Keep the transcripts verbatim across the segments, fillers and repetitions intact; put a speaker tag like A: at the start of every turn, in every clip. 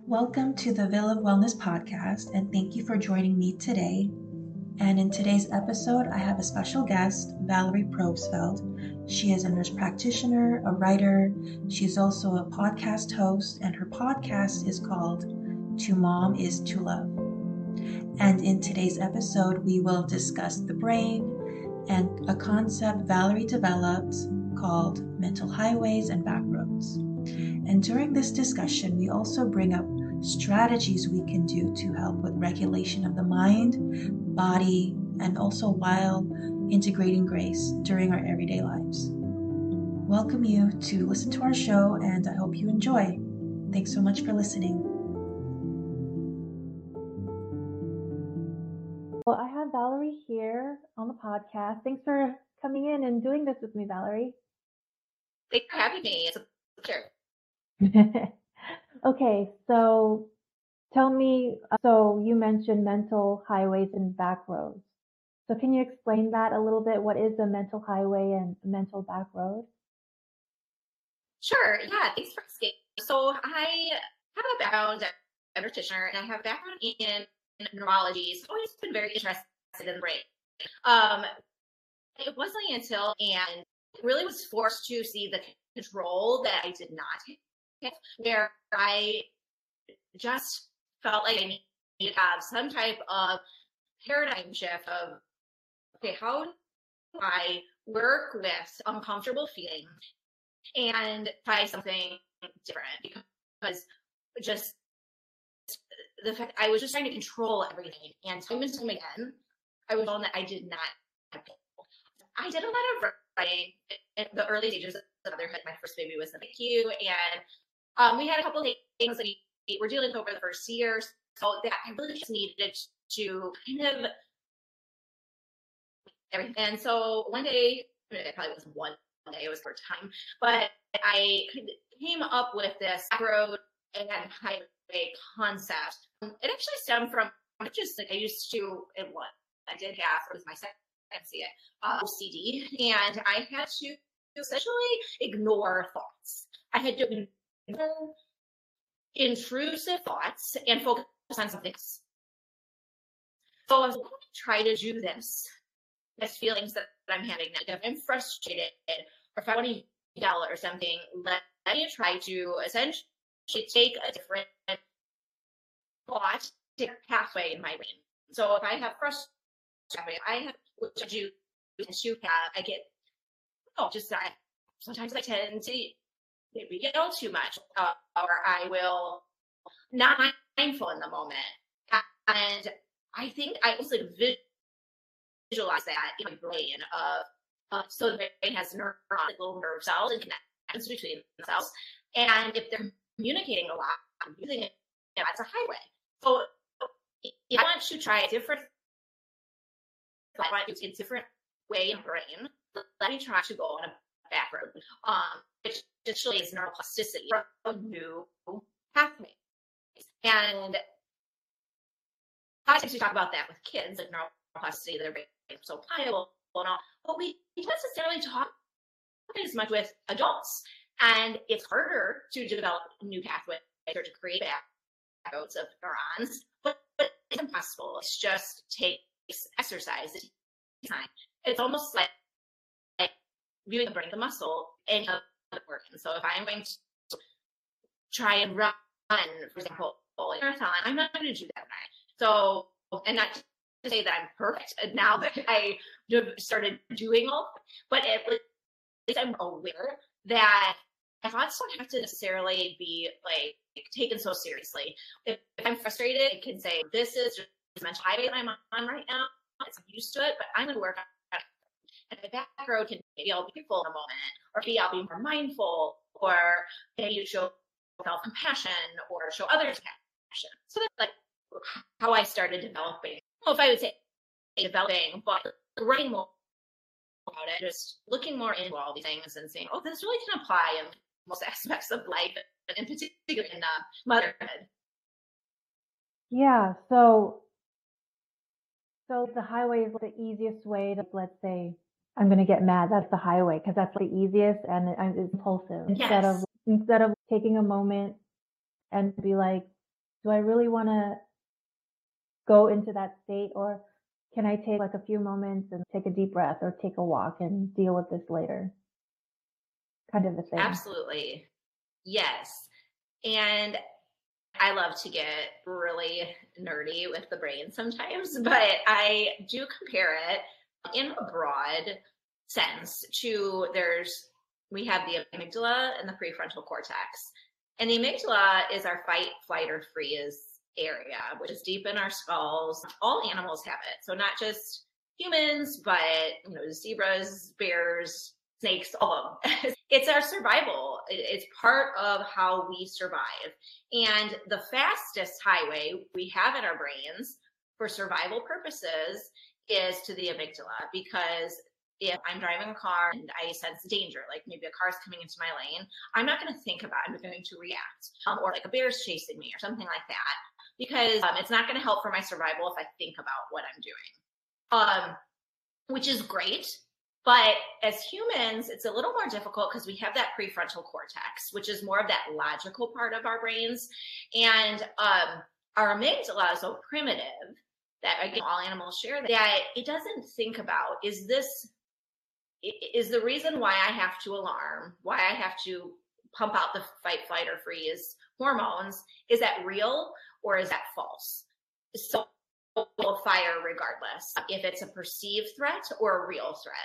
A: Welcome to the Veil of Wellness podcast, and thank you for joining me today. And in today's episode, I have a special guest, Valerie Probsfeld. She is a nurse practitioner, a writer. She's also a podcast host, and her podcast is called To Mom is to Love. And in today's episode, we will discuss the brain and a concept Valerie developed called mental highways and back roads. And during this discussion, we also bring up strategies we can do to help with regulation of the mind, body, and also while integrating grace during our everyday lives. Welcome you to listen to our show, and I hope you enjoy. Thanks so much for listening. Well, I have Valerie here on the podcast. Thanks for coming in and doing this with me, Valerie.
B: Thanks for having me. It's a pleasure.
A: Okay, so tell me, so you mentioned mental highways and back roads. So can you explain that a little bit? What is a mental highway and mental back road?
B: Sure. Yeah. Thanks for asking. So I have a background as a practitioner, and I have a background in neurology. So I've always been very interested in the brain. Um, it wasn't until and really was forced to see the control that I did not have, where I just felt like I needed to have some type of paradigm shift of, okay, how do I work with uncomfortable feelings and try something different? Because just the fact I was just trying to control everything, and time and time again, I was shown that I did not have control. I did a lot of writing in the early stages of motherhood. My first baby was in the N I C U, and um, we had a couple of things that we were dealing with over the first years, so that I really just needed to kind of everything. And so one day, it probably wasn't one day, it was for time, but I came up with this road and highway concept. It actually stemmed from just like I used to, it was, I did have, it was my second uh, O C D, and I had to essentially ignore thoughts. I had to ignore intrusive thoughts and focus on something else. So I was going to try to do this. This feelings that I'm having, if I'm frustrated or if I want to yell or something, let, let me try to essentially take a different thought, take a pathway in my brain. So if I have frustration, I have, which I do to have, I get, oh, just I, sometimes I tend to maybe yell too much, uh, or I will not mindful in the moment. And I think I also visualize that in my brain of, uh, so the brain has neurons, like little nerve cells and connections between the cells. And if they're communicating a lot, I'm using it, you know, as a highway. So if I want to try a different, I want to use a different way in brain, let me try to go on a back road, um, which essentially is neuroplasticity from new pathways. And a lot of times we talk about that with kids, like neuroplasticity, their brain is so pliable and all, but we don't necessarily talk as much with adults. And it's harder to develop new pathways or to create back roads of neurons, but, but it's impossible. It's just takes exercise. It takes time. It's almost like, like viewing the brain, the muscle, and working. So if I'm going to try and run, for example, a marathon, I'm not going to do that right. So, and not to say that I'm perfect now that I started doing all, but at least I'm aware that my thoughts don't have to necessarily be like taken so seriously. If, if I'm frustrated, I can say, this is just the mental highway that I'm on right now. I'm used to it, but I'm going to work on it. And the back road can maybe I'll be full in a moment, or maybe I'll be more mindful, or maybe show self-compassion, or show others compassion. So that's like how I started developing. Well, if I would say developing, but writing more about it, just looking more into all these things and saying, oh, this really can apply in most aspects of life, and in particular in uh, motherhood.
A: Yeah, so so the highway is the easiest way to, let's say, I'm going to get mad. That's the highway because that's the easiest and it's impulsive. Instead
B: Yes.
A: of instead of taking a moment and be like,
C: do I really want to go into that state, or can I take like a few moments and take a deep breath or take a walk and deal with this later? Kind of a thing.
B: Absolutely. Yes. And I love to get really nerdy with the brain sometimes, but I do compare it in a broad sense to there's, we have the amygdala and the prefrontal cortex. And the amygdala is our fight, flight, or freeze area, which is deep in our skulls. All animals have it. So not just humans, but you know, zebras, bears, snakes, all of them. It's our survival. It's part of how we survive. And the fastest highway we have in our brains for survival purposes is to the amygdala, because if I'm driving a car and I sense danger, like maybe a car's coming into my lane, I'm not going to think about it. I'm going to react. Um, or like a bear's chasing me or something like that, because um, it's not going to help for my survival if I think about what I'm doing, um, which is great. But as humans, it's a little more difficult because we have that prefrontal cortex, which is more of that logical part of our brains. And um, our amygdala is so primitive that, again, all animals share that, that it doesn't think about, is this, is the reason why I have to alarm, why I have to pump out the fight, flight, or freeze hormones, is that real or is that false? So we'll fire regardless if it's a perceived threat or a real threat.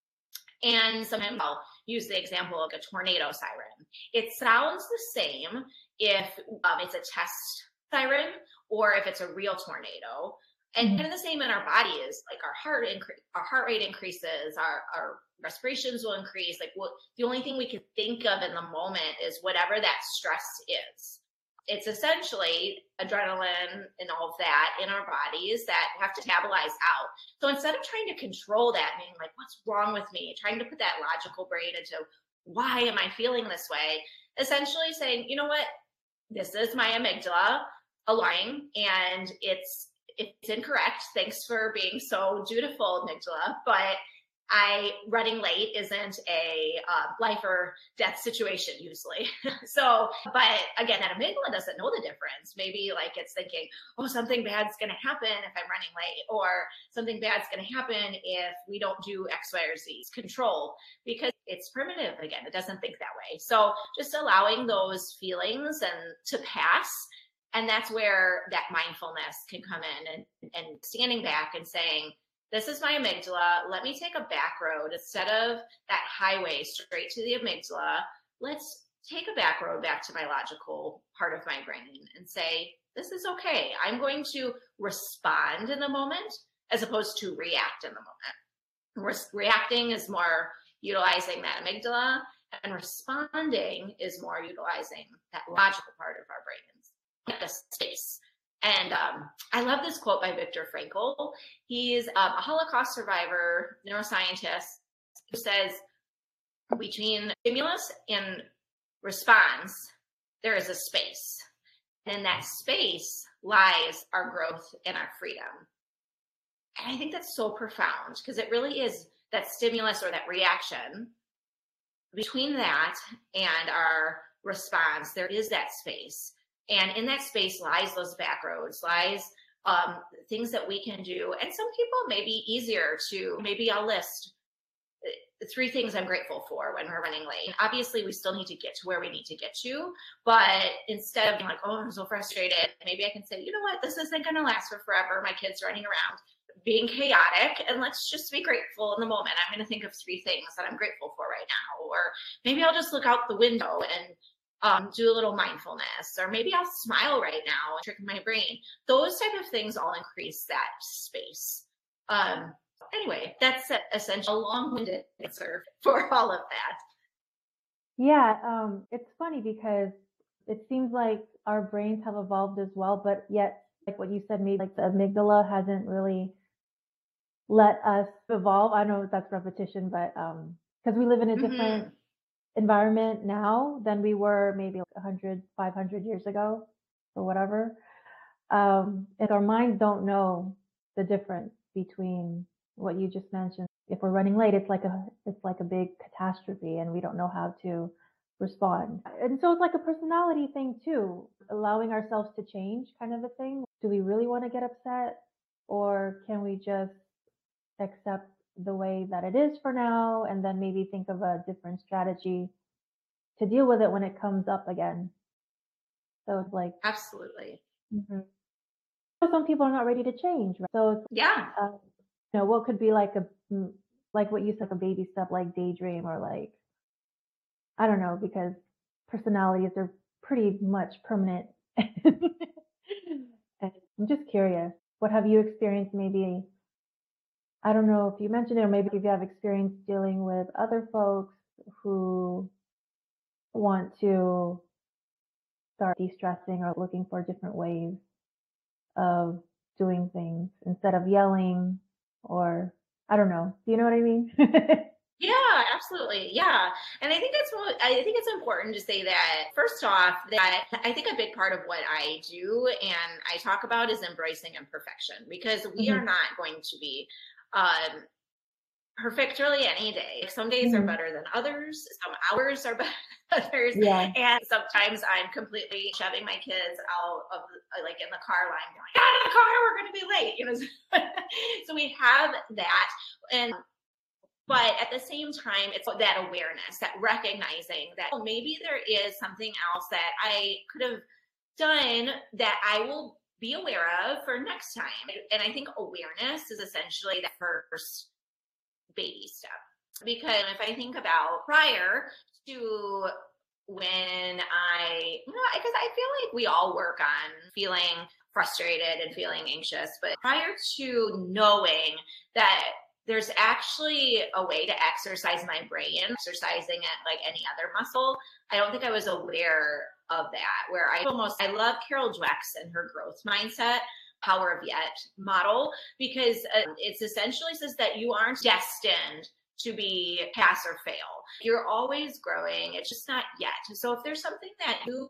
B: And sometimes I'll use the example of a tornado siren. It sounds the same if um, it's a test siren or if it's a real tornado. And kind of the same in our bodies, like our heart incre- our heart rate increases, our, our respirations will increase. Like what, the only thing we can think of in the moment is whatever that stress is. It's essentially adrenaline and all of that in our bodies that have to metabolize out. So instead of trying to control that, being like, what's wrong with me? Trying to put that logical brain into why am I feeling this way? Essentially saying, you know what? This is my amygdala aligning and it's it's incorrect. Thanks for being so dutiful, amygdala. But I running late isn't a uh, life or death situation usually. So, but again, that amygdala doesn't know the difference. Maybe like it's thinking, oh, something bad's going to happen if I'm running late, or something bad's going to happen if we don't do X, Y, or Z. It's control, because it's primitive. Again, it doesn't think that way. So just allowing those feelings and to pass. And that's where that mindfulness can come in, and, and standing back and saying, this is my amygdala. Let me take a back road instead of that highway straight to the amygdala. Let's take a back road back to my logical part of my brain and say, this is okay. I'm going to respond in the moment as opposed to react in the moment. Re- reacting is more utilizing that amygdala, and responding is more utilizing that logical part of our brains, like the space. And um, I love this quote by Viktor Frankl. He's um, a Holocaust survivor, neuroscientist, who says, between stimulus and response, there is a space. And in that space lies our growth and our freedom. And I think that's so profound, because it really is that stimulus or that reaction. Between that and our response, there is that space. And in that space lies those back roads, lies um, things that we can do. And some people may be easier to, maybe I'll list three things I'm grateful for when we're running late. And obviously, we still need to get to where we need to get to. But instead of being like, oh, I'm so frustrated, maybe I can say, you know what, this isn't going to last for forever. My kid's running around being chaotic, and let's just be grateful in the moment. I'm going to think of three things that I'm grateful for right now. Or maybe I'll just look out the window and Um, do a little mindfulness, or maybe I'll smile right now and trick my brain. Those type of things all increase that space. Um, anyway, that's essentially a long-winded answer for all of that.
C: Yeah, um, it's funny because it seems like our brains have evolved as well, but yet, like what you said, maybe like the amygdala hasn't really let us evolve. I know that's repetition, but um, because we live in a different
B: Mm-hmm.
C: environment now than we were maybe like one hundred, five hundred years ago or whatever. Um, and our minds don't know the difference between what you just mentioned. If we're running late, it's like a it's like a big catastrophe, and we don't know how to respond. And so it's like a personality thing too, allowing ourselves to change kind of a thing. Do we really want to get upset, or can we just accept the way that it is for now and then maybe think of a different strategy to deal with it when it comes up again? So it's like,
B: Absolutely.
C: mm-hmm. Some people are not ready to change, right? So it's,
B: yeah,
C: uh, you know, what could be like a, like what you said, a baby step, like daydream, or like, I don't know, because personalities are pretty much permanent. And I'm just curious, what have you experienced? Maybe, I don't know if you mentioned it, or maybe if you have experience dealing with other folks who want to start de-stressing or looking for different ways of doing things instead of yelling, or I don't know. Do you know what I mean?
B: Yeah, absolutely. Yeah. And I think it's mo- I think it's important to say that first off, that I think a big part of what I do and I talk about is embracing imperfection, because we
C: Mhm.
B: are not going to be um perfect really any day. Some days are
C: Mhm.
B: better than others. Some hours are better than others.
C: Yeah.
B: And sometimes I'm completely shoving my kids out of like in the car line going, get out of the car, we're going to be late. You know, so we have that. And but at the same time, it's that awareness, that recognizing that oh, maybe there is something else that I could have done that I will be aware of for next time. And I think awareness is essentially that first baby step. Because if I think about prior to when I, you know, because I feel like we all work on feeling frustrated and feeling anxious, but prior to knowing that there's actually a way to exercise my brain, exercising it like any other muscle, I don't think I was aware of that. Where I almost, I love Carol Dweck's and her growth mindset, Power of Yet model, because uh, it's essentially says that you aren't destined to be pass or fail. You're always growing. It's just not yet. So if there's something that you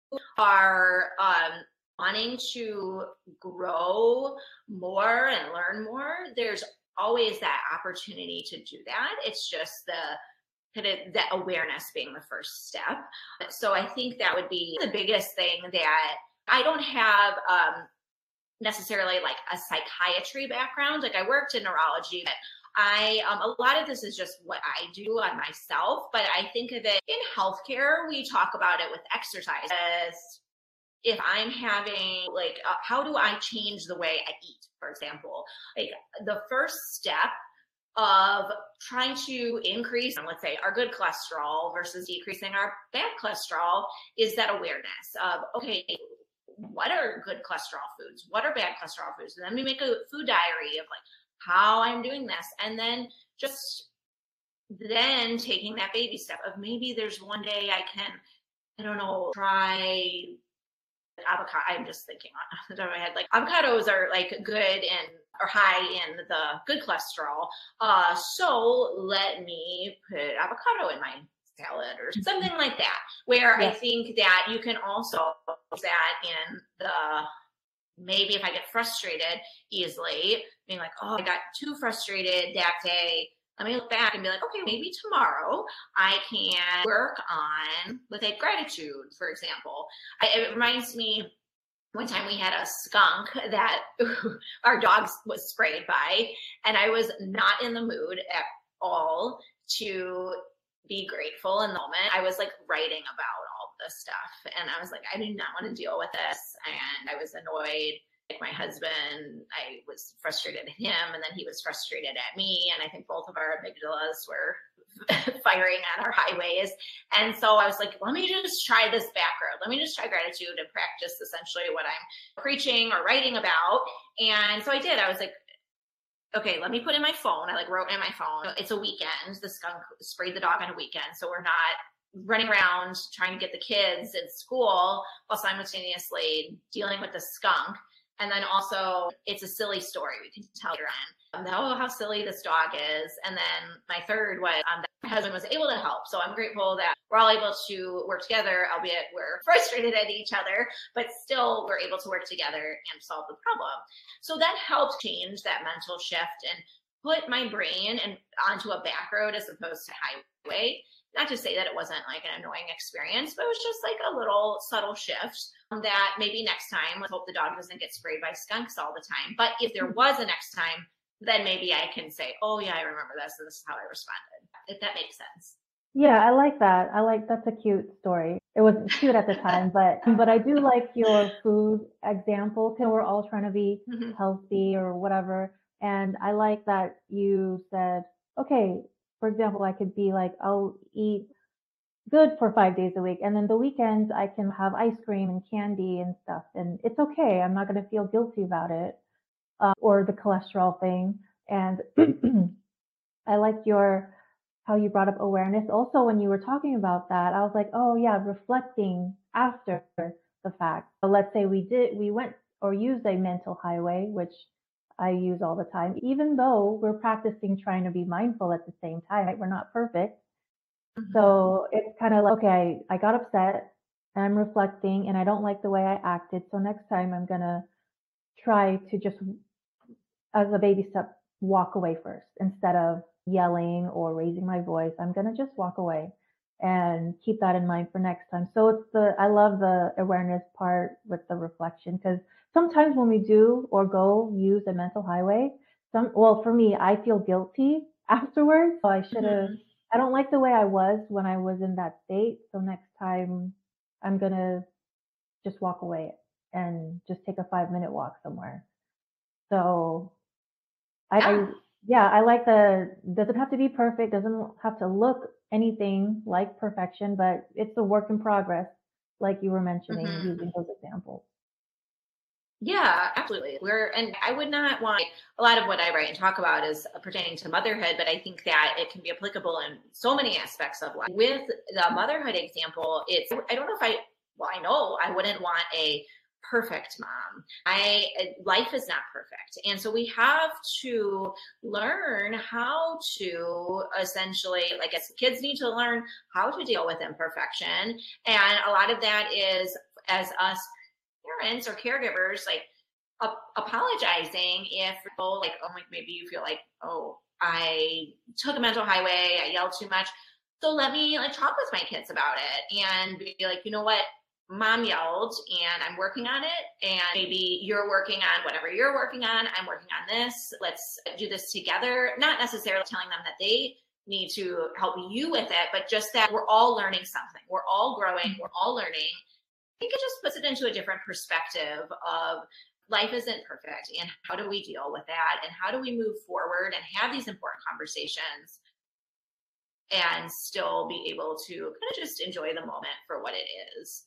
B: are um, wanting to grow more and learn more, there's always that opportunity to do that. It's just the kind of that awareness being the first step. So I think that would be the biggest thing. That I don't have um, necessarily like a psychiatry background. Like I worked in neurology, but I, um, a lot of this is just what I do on myself, but I think of it in healthcare, we talk about it with exercise. As if I'm having like, uh, how do I change the way I eat, for example? Like the first step of trying to increase, let's say, our good cholesterol versus decreasing our bad cholesterol is that awareness of, okay, what are good cholesterol foods? What are bad cholesterol foods? And then we make a food diary of like how I'm doing this. And then just then taking that baby step of maybe there's one day I can, I don't know, try avocado. I'm just thinking on the top of my head, like avocados are like good and or high in the good cholesterol. Uh, so let me put avocado in my salad or something like that, where
C: Yes.
B: I think that you can also use that in the, maybe if I get frustrated easily, being like, oh, I got too frustrated that day. Let me look back and be like, okay, maybe tomorrow I can work on, let's say, gratitude, for example. I, it reminds me, one time we had a skunk that our dog was sprayed by, and I was not in the mood at all to be grateful in the moment. I was like writing about all this stuff, and I was like, I do not want to deal with this, and I was annoyed. Like my husband, I was frustrated at him, and then he was frustrated at me, and I think both of our amygdalas were firing on our highways. And so I was like, let me just try this back road. Let me just try gratitude and practice essentially what I'm preaching or writing about. And so I did. I was like, okay, let me put in my phone. I like wrote in my phone. It's a weekend. The skunk sprayed the dog on a weekend, so we're not running around trying to get the kids in school while simultaneously dealing with the skunk. And then also, it's a silly story we can tell later on. Um, oh, how silly this dog is. And then my third was um, that my husband was able to help. So I'm grateful that we're all able to work together, albeit we're frustrated at each other, but still we're able to work together and solve the problem. So that helped change that mental shift and put my brain and onto a back road as opposed to highway. not to say that it wasn't like an annoying experience, but it was just like a little subtle shift that maybe next time, let's hope the dog doesn't get sprayed by skunks all the time. But if there was a next time, then maybe I can say, oh yeah, I remember this, and this is how I responded, if that makes sense.
C: Yeah, I like that. I like that's a cute story. It wasn't cute at the time, but but I do like your food example because we're all trying to be
B: Mhm.
C: healthy or whatever. And I like that you said, okay, for example, I could be like, I'll eat good for five days a week, and then the weekends I can have ice cream and candy and stuff, and it's okay. I'm not going to feel guilty about it, uh, or the cholesterol thing. And I like your how you brought up awareness. Also, when you were talking about that, I was like, oh yeah, reflecting after the fact. So let's say we did, we went or used a mental highway, which I use all the time, even though we're practicing trying to be mindful at the same time. Right? We're not perfect.
B: Mhm.
C: So it's kind of like, okay, I got upset and I'm reflecting and I don't like the way I acted. So next time I'm going to try to just, as a baby step, walk away first instead of yelling or raising my voice. I'm going to just walk away and keep that in mind for next time. So it's the, I love the awareness part with the reflection, because sometimes when we do or go use a mental highway, some, well, for me, I feel guilty afterwards. So I should have,
B: Mhm.
C: I don't like the way I was when I was in that state. So next time I'm going to just walk away and just take a five minute walk somewhere. So I, I
B: Yeah.
C: yeah, I like the, doesn't have to be perfect, doesn't have to look anything like perfection, but it's a work in progress, like you were mentioning,
B: Mhm.
C: using those examples.
B: Yeah, absolutely. We're, and I would not want, a lot of what I write and talk about is pertaining to motherhood, but I think that it can be applicable in so many aspects of life. With the motherhood example, it's, I don't know if I, well, I know I wouldn't want a perfect mom. I, life is not perfect. And so we have to learn how to essentially, like as kids need to learn how to deal with imperfection. And a lot of that is as us parents or caregivers, like uh, apologizing if people like, oh, like maybe you feel like, oh, I took a mental highway, I yelled too much. So let me like talk with my kids about it and be like, you know what, mom yelled and I'm working on it. And maybe you're working on whatever you're working on. I'm working on this. Let's do this together. Not necessarily telling them that they need to help you with it, but just that we're all learning something. We're all growing. We're all learning. I think it just puts it into a different perspective of life isn't perfect and how do we deal with that and how do we move forward and have these important conversations and still be able to kind of just enjoy the moment for what it is.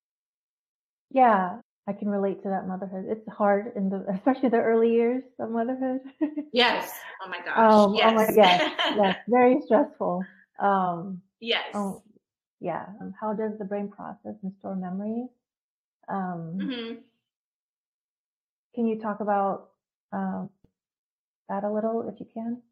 C: Yeah, I can relate to that motherhood. It's hard in the, especially the early years of motherhood.
B: Yes. Oh my gosh.
C: Um,
B: Yes.
C: oh my, yes, yes, very stressful. Um,
B: Yes.
C: oh, yeah. Um, How does the brain process and store memories? Um,
B: Mm-hmm.
C: can you talk about um, that a little if you can?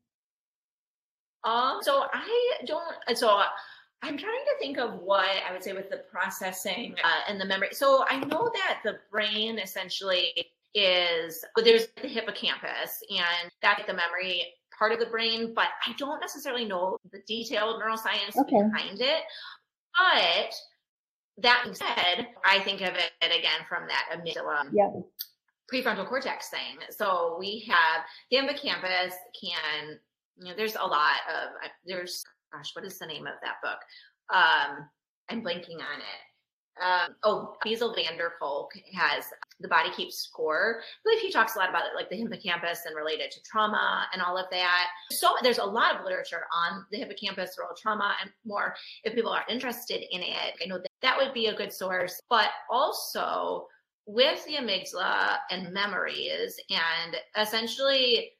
B: Um, so I don't, so I'm trying to think of what I would say with the processing uh, and the memory. So I know that the brain essentially is, there's the hippocampus and that's the memory part of the brain, but I don't necessarily know the detailed neuroscience
C: Okay.
B: behind it. But that being said, I think of it again from that amygdala.
C: Yeah.
B: Prefrontal cortex thing. So we have the hippocampus can, you know, there's a lot of, there's, gosh, what is the name of that book? Um, I'm blanking on it. Um, oh, Bessel van der Kolk has The Body Keeps Score. I believe he talks a lot about it, like the hippocampus and related to trauma and all of that. So there's a lot of literature on the hippocampus, role trauma, and more. If people are interested in it, I know that that would be a good source. But also with the amygdala and memories, and essentially,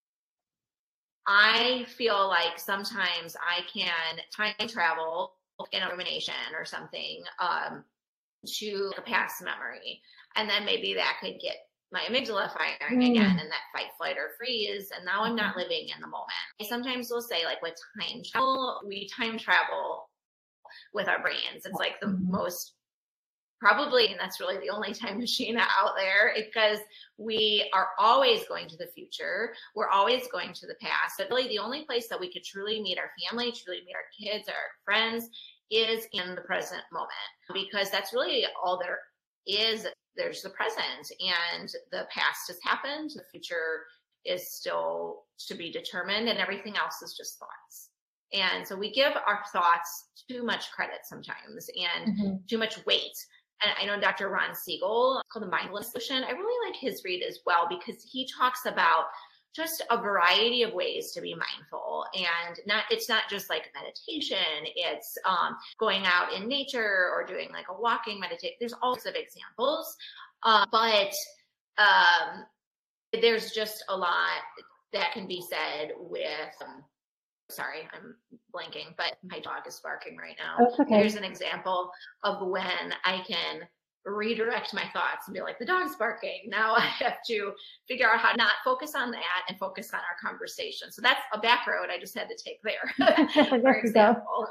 B: I feel like sometimes I can time travel in a rumination or something um, to a past memory. And then maybe that could get my amygdala firing
C: Mm.
B: again and that fight, flight, or freeze. And now I'm not living in the moment. I sometimes will say, like with time travel, we time travel with our brains. It's like the
C: Mhm.
B: most probably, and that's really the only time machine out there, because we are always going to the future. We're always going to the past. But really the only place that we could truly meet our family, truly meet our kids, our friends, is in the present moment, because that's really all there is. There's the present, and the past has happened. The future is still to be determined, and everything else is just thoughts. And so we give our thoughts too much credit sometimes, and mm-hmm. too much weight. And I know Doctor Ron Siegel, called The Mindfulness Solution. I really like his read as well, because he talks about just a variety of ways to be mindful. And not, it's not just like meditation. It's um, going out in nature or doing like a walking meditation. There's all sorts of examples. Uh, but um, there's just a lot that can be said with, um, sorry, I'm blanking, but my dog is barking right now.
C: That's okay.
B: Here's an example of when I can redirect my thoughts and be like, the dog's barking. Now I have to figure out how to not focus on that and focus on our conversation. So that's a back road I just had to take there, for example.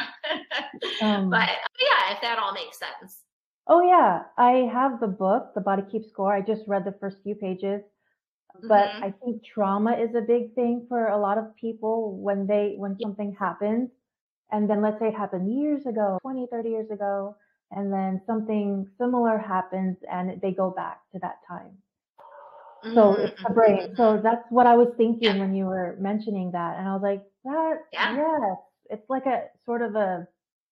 B: um, but yeah, if that all makes sense.
C: Oh yeah, I have the book, The Body Keeps Score. I just read the first few pages, but mm-hmm. I think trauma is a big thing for a lot of people when they, when something happens, and then let's say it happened years ago, twenty, thirty years ago, and then something similar happens and they go back to that time. Mm-hmm. So it's the brain. So that's what I was thinking yeah. when you were mentioning that. And I was like, that, yeah. yes, it's like a sort of a,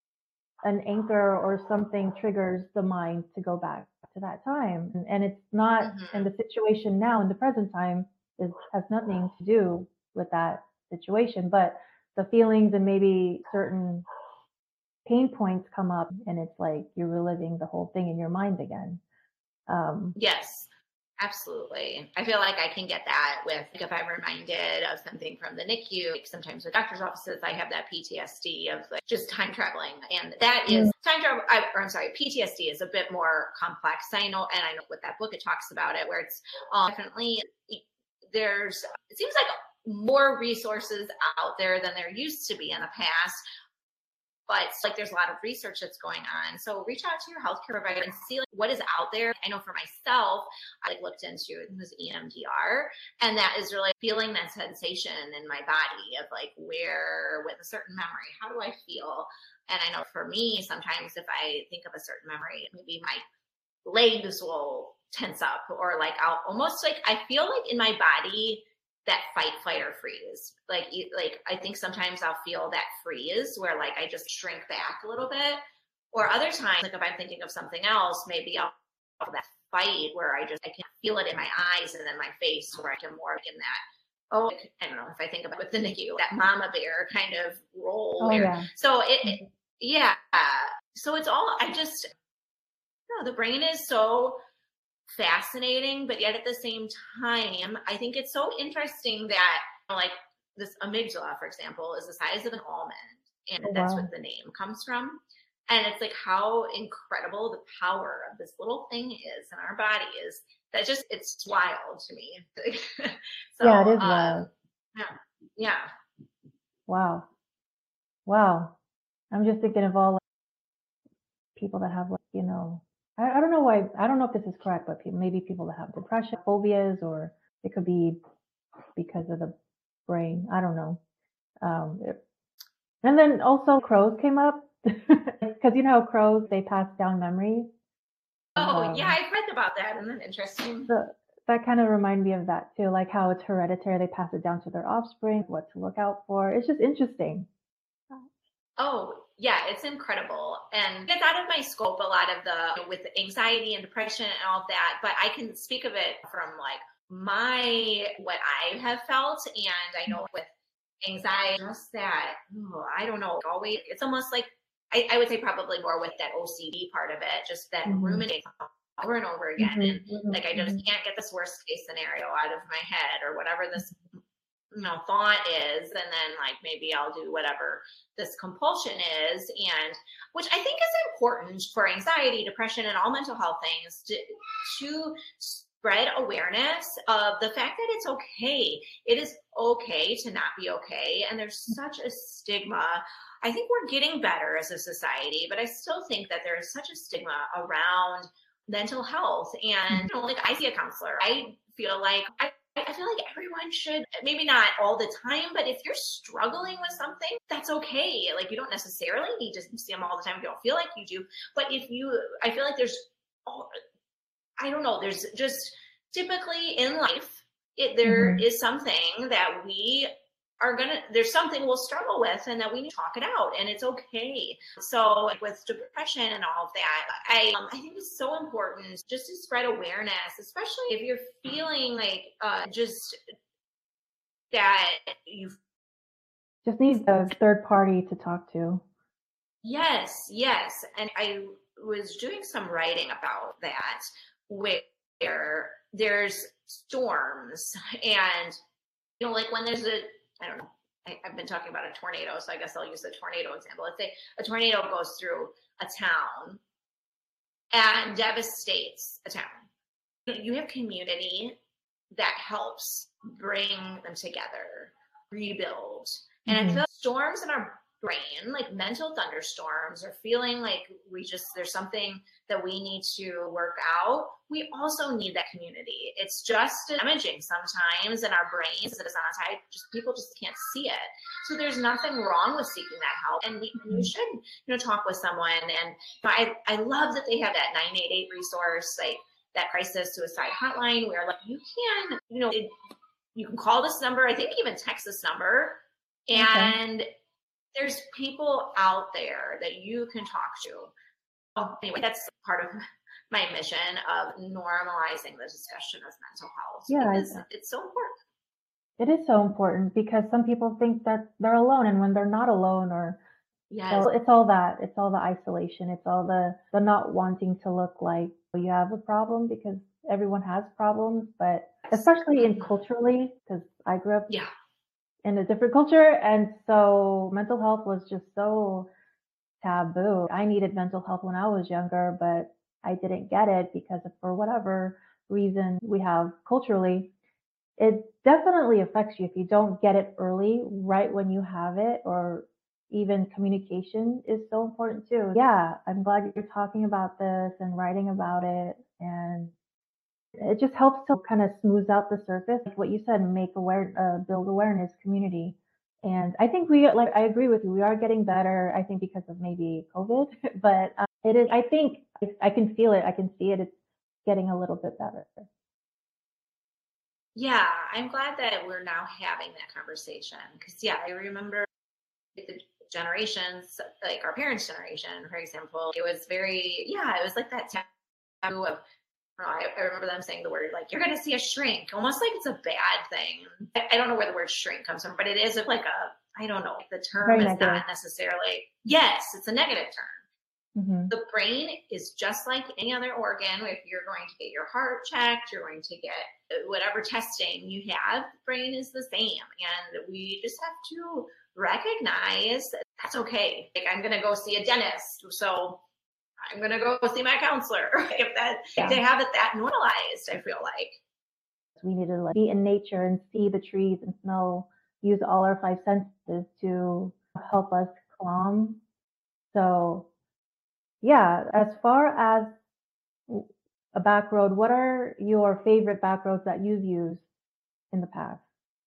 C: an anchor or something triggers the mind to go back to that time. And, and it's not, mm-hmm. and the situation now in the present time is, has nothing to do with that situation, but the feelings and maybe certain pain points come up, and it's like you're reliving the whole thing in your mind again. Um,
B: yes, absolutely. I feel like I can get that with, like, if I'm reminded of something from the N I C U, like sometimes with doctor's offices, I have that P T S D of like just time traveling. And that is mm. time travel, I, or I'm sorry, P T S D is a bit more complex. I know, and I know with that book, it talks about it, where it's um, definitely, there's, it seems like more resources out there than there used to be in the past. But it's like there's a lot of research that's going on. So reach out to your healthcare provider and see like what is out there. I know for myself, I like, looked into it was E M D R, and that is really feeling that sensation in my body of like where with a certain memory, how do I feel? And I know for me, sometimes if I think of a certain memory, maybe my legs will tense up, or like I'll almost like I feel like in my body that fight, flight, or freeze. Like, like I think sometimes I'll feel that freeze where like I just shrink back a little bit, or other times, like if I'm thinking of something else, maybe I'll have that fight where I just, I can feel it in my eyes and then my face, where I can more in that, oh, I don't know if I think about with the N I C U, that mama bear kind of role.
C: Oh,
B: where,
C: yeah.
B: So it, it, yeah. So it's all, I just, no, the brain is so fascinating, but yet at the same time, I think it's so interesting that, you know, like this amygdala, for example, is the size of an almond, and oh, that's wow. what the name comes from. And it's like how incredible the power of this little thing is in our body is. That just, it's wild to me. So,
C: yeah, it is
B: um,
C: wild.
B: Yeah, yeah.
C: Wow, wow. I'm just thinking of all like, people that have, like, you know. I don't know why, I don't know if this is correct, but people, maybe people that have depression, phobias, or it could be because of the brain. I don't know. Um, it, and then also crows came up, because you know how crows, they pass down memories.
B: Oh,
C: um,
B: yeah, I've read about that. Isn't that interesting?
C: So that kind of reminded me of that too, like how it's hereditary. They pass it down to their offspring, what to look out for. It's just interesting.
B: Oh, yeah, it's incredible. And it's out of my scope, a lot of the, with anxiety and depression and all of that, but I can speak of it from like my, what I have felt. And I know with anxiety, just that, oh, I don't know, always, it's almost like, I, I would say probably more with that O C D part of it, just that mm-hmm. ruminating over and over again.
C: Mm-hmm.
B: And like, I just
C: mm-hmm.
B: can't get this worst case scenario out of my head, or whatever this you know, thought is, and then like maybe I'll do whatever this compulsion is, and which I think is important for anxiety, depression, and all mental health things to, to spread awareness of the fact that it's okay. It is okay to not be okay, and there's such a stigma I think we're getting better as a society, but I still think that there is such a stigma around mental health. And, you know, like I see a counselor, I feel like I I feel like everyone should, maybe not all the time, but if you're struggling with something, that's okay. Like you don't necessarily need to see them all the time if you don't feel like you do. But if you, I feel like there's, oh, I don't know, there's just typically in life, it, there mm-hmm. is something that we are going to, there's something we'll struggle with and that we need to talk it out, and it's okay. So like with depression and all of that, I um, I think it's so important just to spread awareness, especially if you're feeling like uh, just that you
C: just need a third party to talk to.
B: Yes, yes. And I was doing some writing about that where there's storms and, you know, like when there's a, I don't know, I, I've been talking about a tornado, so I guess I'll use the tornado example. Let's say a tornado goes through a town and devastates a town. You have community that helps bring them together, rebuild. And mm-hmm. I feel like storms in our brain, like mental thunderstorms, or feeling like we just, there's something that we need to work out. We also need that community. It's just damaging sometimes in our brains that it's on a type, just people just can't see it. So there's nothing wrong with seeking that help. And we, you should, you know, talk with someone. And I, I love that they have that nine eight eight resource, like that crisis suicide hotline, where like you can, you know, it, you can call this number. I think even text this number. And okay. There's people out there that you can talk to. Oh, anyway, that's part of my mission of normalizing the discussion of mental health.
C: Yeah,
B: because it's so important.
C: It is so important because some people think that they're alone, and when they're not alone, or
B: yes.
C: so it's all that. It's all the isolation. It's all the the not wanting to look like you have a problem, because everyone has problems, but especially in culturally, because I grew up.
B: Yeah.
C: in a different culture. And so mental health was just so taboo. I needed mental health when I was younger, but I didn't get it because of, for whatever reason we have culturally, it definitely affects you if you don't get it early, right when you have it, or even communication is so important too. Yeah, I'm glad you're talking about this and writing about it, and it just helps to kind of smooth out the surface, like what you said, make aware, uh, build awareness, community. And I think we, like, I agree with you. We are getting better, I think, because of maybe COVID, but uh, it is, I think I, I can feel it. I can see it. It's getting a little bit better.
B: Yeah. I'm glad that we're now having that conversation, because yeah, I remember the generations, like our parents' generation, for example, it was very, yeah, it was like that taboo of, I, I remember them saying the word, like, you're going to see a shrink, almost like it's a bad thing. I, I don't know where the word shrink comes from, but it is like a, I don't know, the term
C: Very
B: is
C: negative.
B: Not necessarily, yes, it's a negative term.
C: Mm-hmm.
B: The brain is just like any other organ. If you're going to get your heart checked, you're going to get whatever testing you have, the brain is the same. And we just have to recognize that that's okay. Like, I'm going to go see a dentist, so I'm going to go see my counselor. If that, yeah. if they have it that normalized, I feel like.
C: We need to like be in nature and see the trees and smell, use all our five senses to help us calm. So yeah, as far as a back road, what are your favorite back roads that you've used in the past?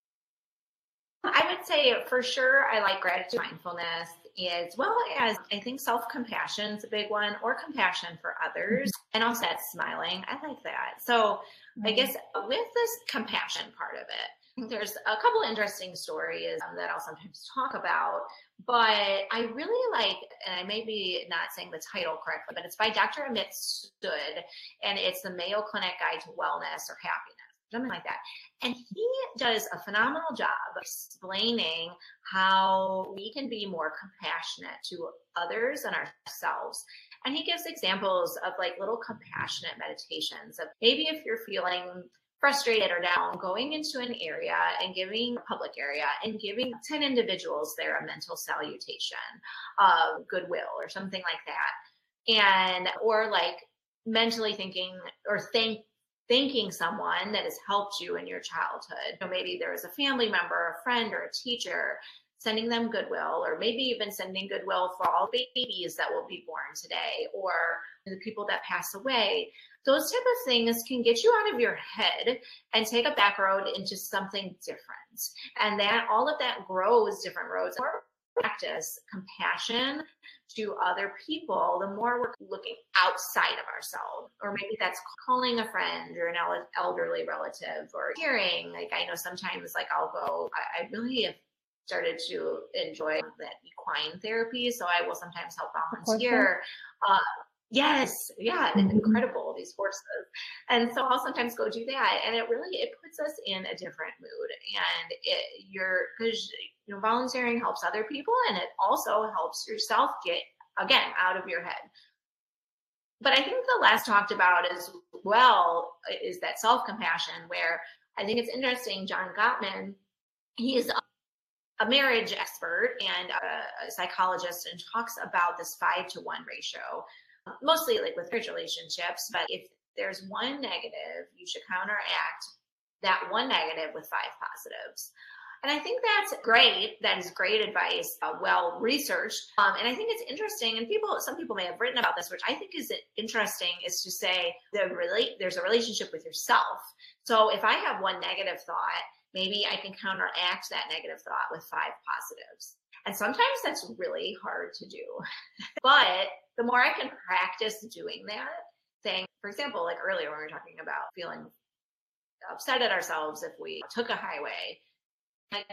B: I would say for sure I like gratitude, mindfulness, as well as I think self-compassion is a big one, or compassion for others. Mm-hmm. And also that smiling. I like that. So mm-hmm. I guess with this compassion part of it, there's a couple of interesting stories um, that I'll sometimes talk about, but I really like, and I may be not saying the title correctly, but it's by Doctor Amit Sud, and it's the Mayo Clinic Guide to Wellness or Happiness. Something like that. And he does a phenomenal job of explaining how we can be more compassionate to others and ourselves. And he gives examples of like little compassionate meditations of maybe if you're feeling frustrated or down, going into an area and giving a public area and giving ten individuals there a mental salutation of goodwill or something like that. And, or like mentally thinking or think thanking someone that has helped you in your childhood. So maybe there was a family member, a friend, or a teacher, sending them goodwill, or maybe even sending goodwill for all babies that will be born today, or the people that pass away. Those type of things can get you out of your head and take a back road into something different. And that all of that grows different roads. The more we practice compassion to other people, the more we're looking outside of ourselves. Or maybe that's calling a friend or an elderly relative, or hearing. Like, I know sometimes, like, I'll go, I, I really have started to enjoy that equine therapy. So I will sometimes help volunteer. Uh, yes. Yeah. It's
C: Mm-hmm.
B: incredible, these horses. And so I'll sometimes go do that. And it really, it puts us in a different mood. And it, you're, because, you know, volunteering helps other people, and it also helps yourself get, again, out of your head. But I think the last talked about as well is that self-compassion, where I think it's interesting. John Gottman, he is a marriage expert and a, a psychologist, and talks about this five to one ratio, mostly like with marriage relationships. But if there's one negative, you should counteract that one negative with five positives. And I think that's great. That is great advice, uh, well researched. Um, and I think it's interesting. And people, some people may have written about this, which I think is interesting, is to say the relate. There's a relationship with yourself. So if I have one negative thought, maybe I can counteract that negative thought with five positives. And sometimes that's really hard to do. But the more I can practice doing that, saying, for example, like earlier when we were talking about feeling upset at ourselves if we took a highway, like,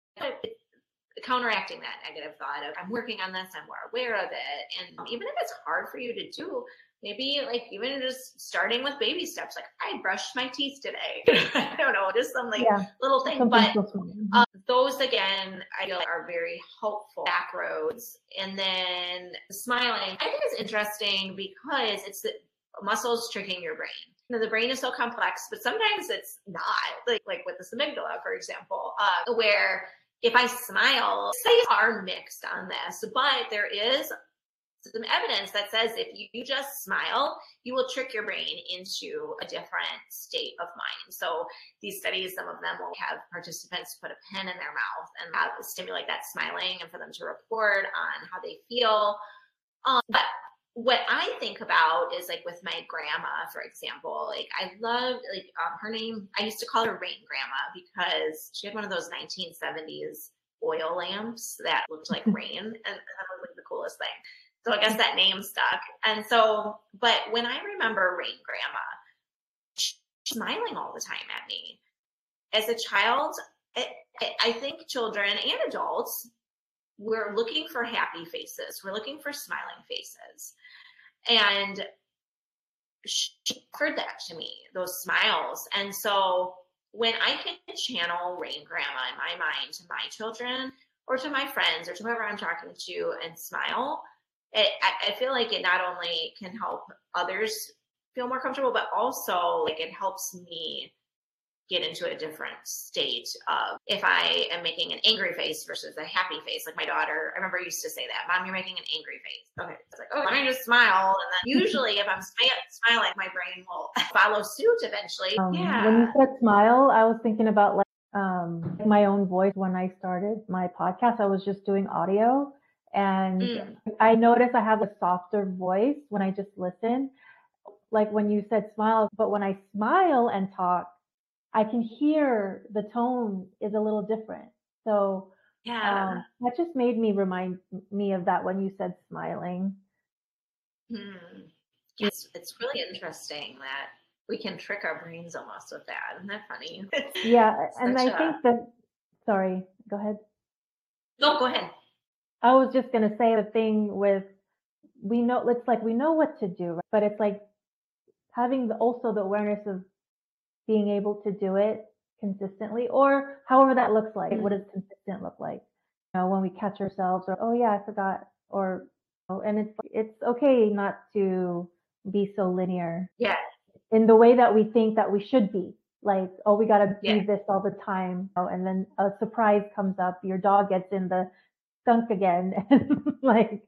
B: counteracting that negative thought of, I'm working on this, I'm more aware of it. And even if it's hard for you to do, maybe like even just starting with baby steps, like I brushed my teeth today. I don't know, just some like
C: yeah,
B: little thing. But um, those, again, I feel like are very helpful back roads. And then smiling, I think it's interesting because it's the muscles tricking your brain. You know, the brain is so complex, but sometimes it's not. Like like with the amygdala, for example, uh, where if I smile, studies are mixed on this, but there is some evidence that says if you just smile, you will trick your brain into a different state of mind. So these studies, some of them will have participants put a pen in their mouth and have stimulate that smiling, and for them to report on how they feel. Um, but what I think about is like with my grandma, for example, like I loved like um, her name, I used to call her Rain Grandma because she had one of those nineteen seventies oil lamps that looked like rain, and that was like the coolest thing. So I guess that name stuck. And so, but when I remember Rain Grandma, she's smiling all the time at me. As a child, it, it, I think children and adults, we're looking for happy faces. We're looking for smiling faces. And she offered that to me, those smiles. And so when I can channel Rain Grandma in my mind to my children or to my friends or to whoever I'm talking to and smile, it, I, I feel like it not only can help others feel more comfortable, but also like it helps me get into a different state of if I am making an angry face versus a happy face. Like my daughter, I remember used to say that, Mom, you're making an angry face. Okay. It's like, oh, let me just smile. And then usually if I'm smiling, my brain will follow suit eventually.
C: Um,
B: yeah.
C: When you said smile, I was thinking about like um, my own voice. When I started my podcast, I was just doing audio, and mm. I noticed I have a softer voice when I just listen. Like when you said smile, but when I smile and talk, I can hear the tone is a little different. So
B: yeah,
C: um, that just made me remind me of that when you said smiling.
B: Hmm. Yes, it's really interesting that we can trick our brains almost with that. Isn't that funny?
C: Yeah, and I
B: a...
C: think that, sorry, go ahead.
B: No, go ahead.
C: I was just going to say the thing with, we know, it's like we know what to do, right? But it's like having the, also the awareness of being able to do it consistently, or however that looks like. Mm-hmm. What does consistent look like? You know, when we catch ourselves, or oh yeah, I forgot, or and it's it's okay not to be so linear.
B: Yeah.
C: In the way that we think that we should be, like oh we got to
B: yeah.
C: do this all the time, oh, and then a surprise comes up, your dog gets in the skunk again, and like.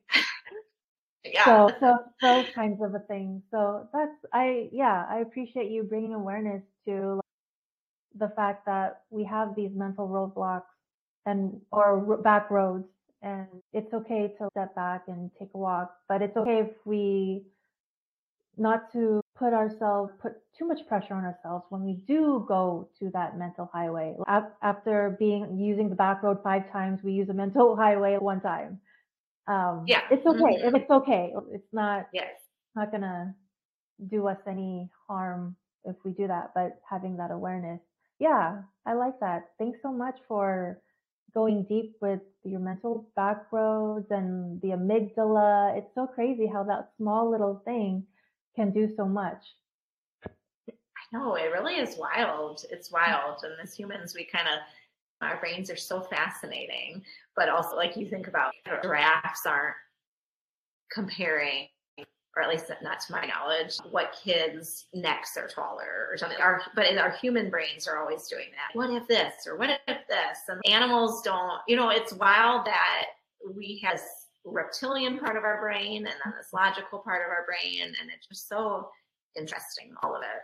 B: Yeah.
C: So, so those kinds of a thing. So that's, I, yeah, I appreciate you bringing awareness to the fact that we have these mental roadblocks and or back roads. And it's okay to step back and take a walk, but it's okay if we not to put ourselves put too much pressure on ourselves when we do go to that mental highway. After being using the back road five times, we use a mental highway one time. Um,
B: yeah,
C: it's okay.
B: Mm-hmm.
C: It's okay. It's not.
B: Yes.
C: Not gonna do us any harm if we do that. But having that awareness, yeah, I like that. Thanks so much for going deep with your mental back roads and the amygdala. It's so crazy how that small little thing can do so much.
B: No, it really is wild. It's wild. And as humans, we kind of, our brains are so fascinating. But also, like, you think about giraffes aren't comparing, or at least not to my knowledge, what kids' necks are taller or something. Our, but our human brains are always doing that. What if this, or what if this? And animals don't, you know, it's wild that we have this reptilian part of our brain and then this logical part of our brain. And it's just so interesting, all of it.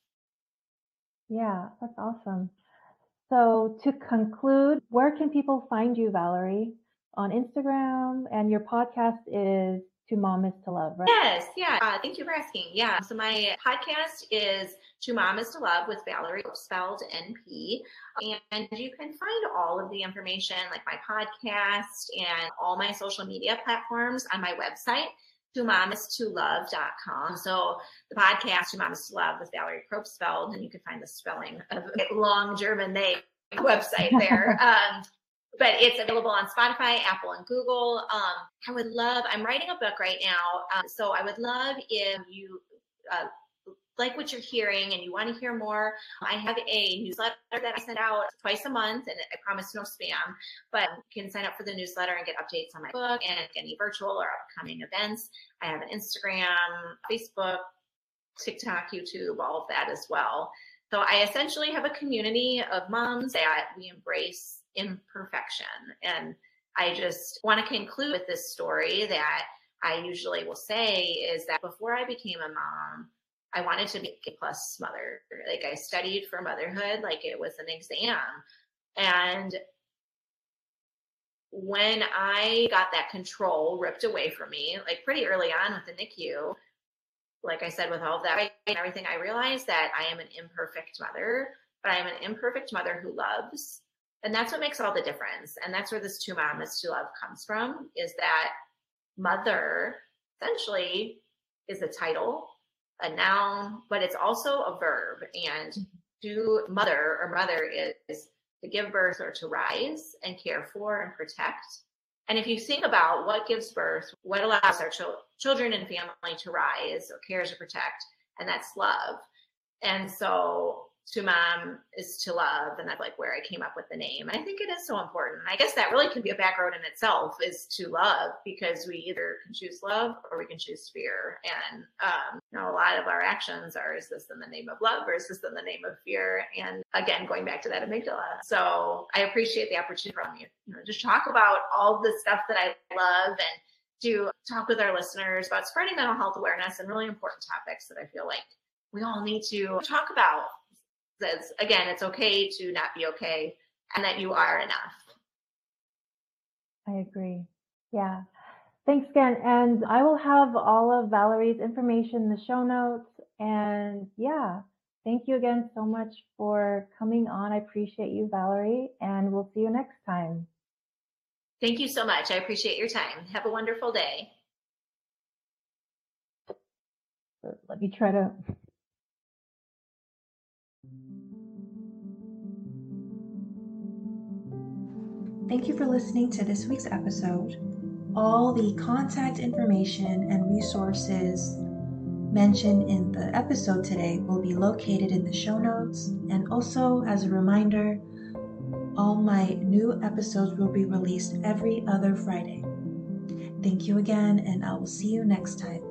C: Yeah, that's awesome. So to conclude, where can people find you, Valerie? On Instagram, and your podcast is To Mom Is to Love, right?
B: Yes, yeah. Uh, thank you for asking. Yeah. So my podcast is To Mom Is to Love with Valerie, spelled N P. And you can find all of the information, like my podcast and all my social media platforms, on my website, to mom is to love dot com. So the podcast, To Mom Is to Love with Valerie Probstfeld, and you can find the spelling of a long German name website there. um, but it's available on Spotify, Apple, and Google. Um, I would love, I'm writing a book right now. Um, so I would love if you uh, like what you're hearing and you want to hear more. I have a newsletter that I send out twice a month, and I promise no spam, but you can sign up for the newsletter and get updates on my book and any virtual or upcoming events. I have an Instagram, Facebook, TikTok, YouTube, all of that as well. So I essentially have a community of moms that we embrace imperfection. And I just want to conclude with this story that I usually will say is that before I became a mom, I wanted to be a plus mother. Like, I studied for motherhood like it was an exam. And when I got that control ripped away from me, like pretty early on with the N I C U, like I said, with all of that and everything, I realized that I am an imperfect mother, but I am an imperfect mother who loves. And that's what makes all the difference. And that's where this To Mom Is to Love comes from, is that mother essentially is a title, a noun, but it's also a verb. And to mother or mother is to give birth or to rise and care for and protect. And if you think about what gives birth, what allows our ch- children and family to rise or care to protect, and that's love. And so To Mom Is to Love, and that's like where I came up with the name. And I think it is so important. I guess that really can be a back road in itself, is to love, because we either can choose love or we can choose fear. And um, you know, a lot of our actions are, is this in the name of love or is this in the name of fear? And again, going back to that amygdala. So I appreciate the opportunity from you, you know, just talk about all the stuff that I love, and to talk with our listeners about spreading mental health awareness and really important topics that I feel like we all need to talk about. Says, again, it's okay to not be okay, and that you are enough.
C: I agree. Yeah. Thanks again. And I will have all of Valerie's information in the show notes. And yeah, thank you again so much for coming on. I appreciate you, Valerie, and we'll see you next time.
B: Thank you so much. I appreciate your time. Have a wonderful day.
C: Let me try to...
A: Thank you for listening to this week's episode. All the contact information and resources mentioned in the episode today will be located in the show notes. And also, as a reminder, all my new episodes will be released every other Friday. Thank you again, and I will see you next time.